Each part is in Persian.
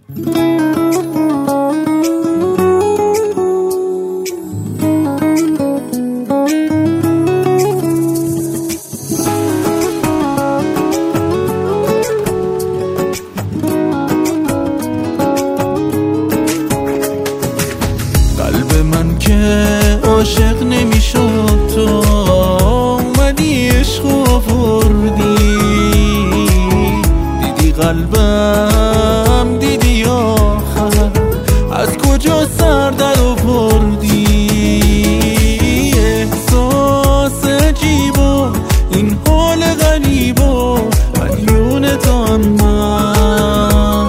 قلب من که عاشق نمیشد تو اومدی عشق آوردی، دیدی قلبم دیدی آخر از کجا سر در آوردی. احساس عجیب و این حال غریب و مدیون تو هم من،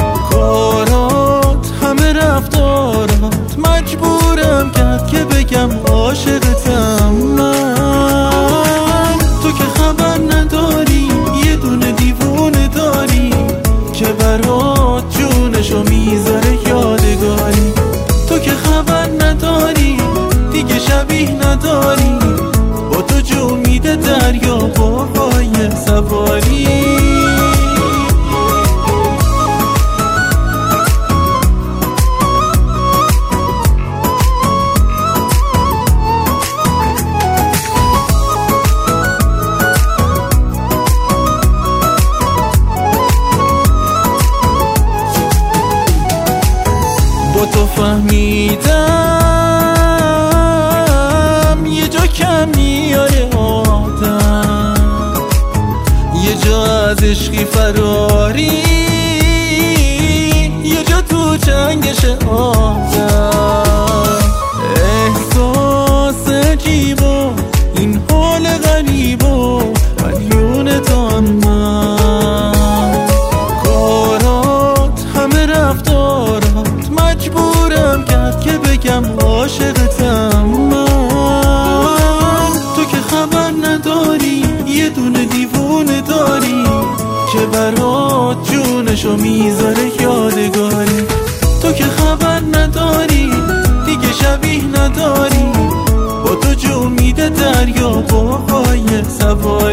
کارات همه رفتارات مجبورم کرد که بگم عاشقتم من. تو که خبر نداری یه دونه دیوونه داری که برات جونشو میذاره یادگاری. تو که خبر نداری دیگه شبیه نداری، با تو جو میده دریا با پای سواری. با تو فهمیدم یه جا کم میاره آدم، یه جا از عشقی فراری، یه جا تو جنگش آدم. احساس عجیب و این حال غریب و مدیون تو هم من، کارات همه رفتارات مجبورم کرد که بگم عاشقتم من. تو که خبر نداری یه دونه دیوونه داری که برات جونشو میذاره یادگاری. تو که خبر نداری دیگه شبیه نداری، با تو جو میده دریا با پای سواری.